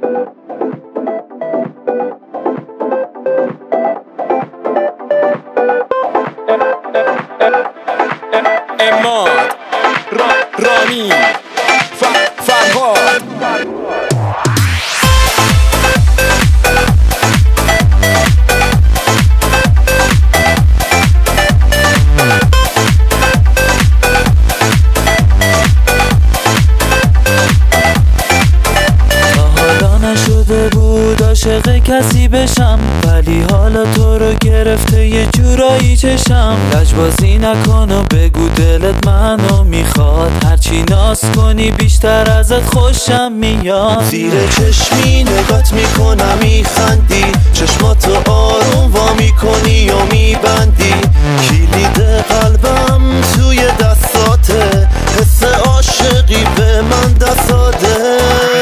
اماد رانی فرهاد نشده بود عاشق کسی بشم، ولی حالا تو رو گرفته یه جورایی چشم. لجبازی نکن و بگو دلت منو میخواد، هرچی ناز کنی بیشتر ازت خوشم میاد. زیر چشمی نگات میکنم میخندی، چشماتو آروم وا میکنی و میبندی. کلید قلبم توی دستاته، حس عاشقی به من دست داده.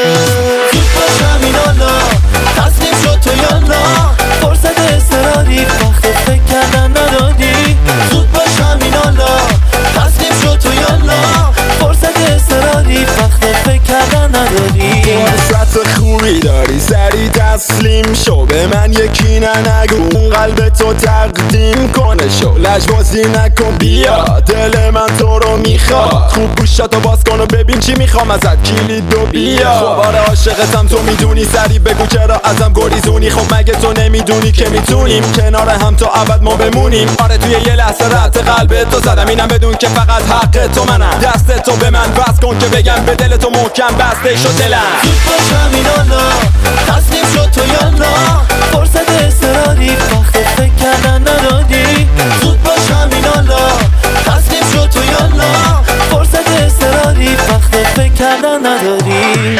تصمیم شد تو یا نه، فرصت اصراری وقت فکر کردن ندادی. زود باش همین حالا، تصمیم شد تو یا نه، فرصت اصراری وقت فکر کردن ندادی. فرصت خوبی داری سری تسلیم شو، به من یکی نگو اون قلب تو تقدیم کنه شو. لجبازی نکن بیا، دل من تو رو میخواد. خوب گوشاتو باز کن و ببین چی میخوام ازت، کلید و بیا. خب آره عاشقتم تو میدونی، سری بگو چرا ازم گریزونی. خب مگه تو نمیدونی که میتونیم کنار هم تا ابد ما بمونیم. آره توی یه لحظه رد قلب تو زدم، اینم بدون که فقط حق تو منم. دست تو به من بس کن که بگم به دل تو محکم بسته شد دلم. زود باش همین حالا، تصمیم شد تو یا نه، فرصت اصراری وقت فکر کردن ندادی. زود باش همین حالا، تصمیم شد تو یا نه، فرصت اصراری وقت فکر کردن نداری.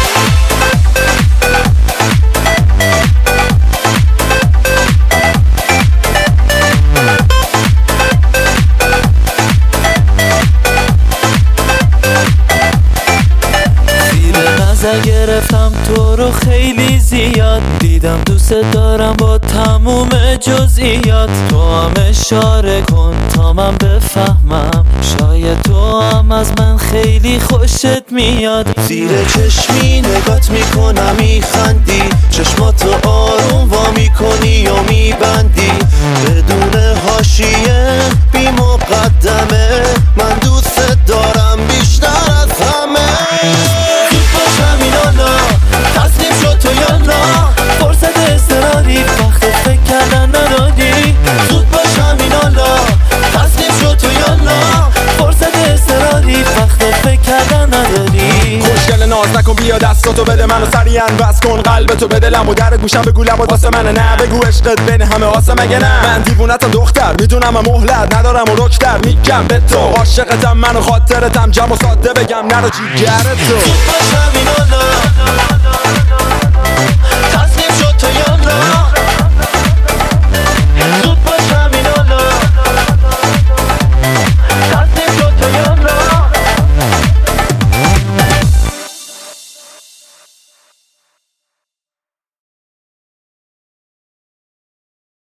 گرفتم تو رو خیلی زیاد، دیدم دوست دارم با تموم جزئیات. تو هم اشاره کن تا من بفهمم، شاید تو هم از من خیلی خوشت میاد. زیر چشمی نگات میکنم میخندی، چشماتو آروم وا میکنی و میبندی. بدون حاشیه بی مقدمه، من دوست دارم بیشتر از همه. تصمیم شد تو یا نه، فرصت اصراری وقت فکر کردن ندادی. زود باش همین حالا، تصمیم شد تو یا نه، فرصت اصراری وقت فکر کردن ندادی. خوشگل ناز نکن بیا دستاتو بده منو سریعا بس کن، قلبتو بده لم و در گوشم بگو لبات واسه منه. نه بگو عشقت بین همه آسه مگه نه، من دیوونتم دختر میدونم مهلت ندارم و رکتر میگم به تو. عاشقتم من و خاطرتم جمع و ساده بگم نرو جیگرت تو. زود باش همین حالا،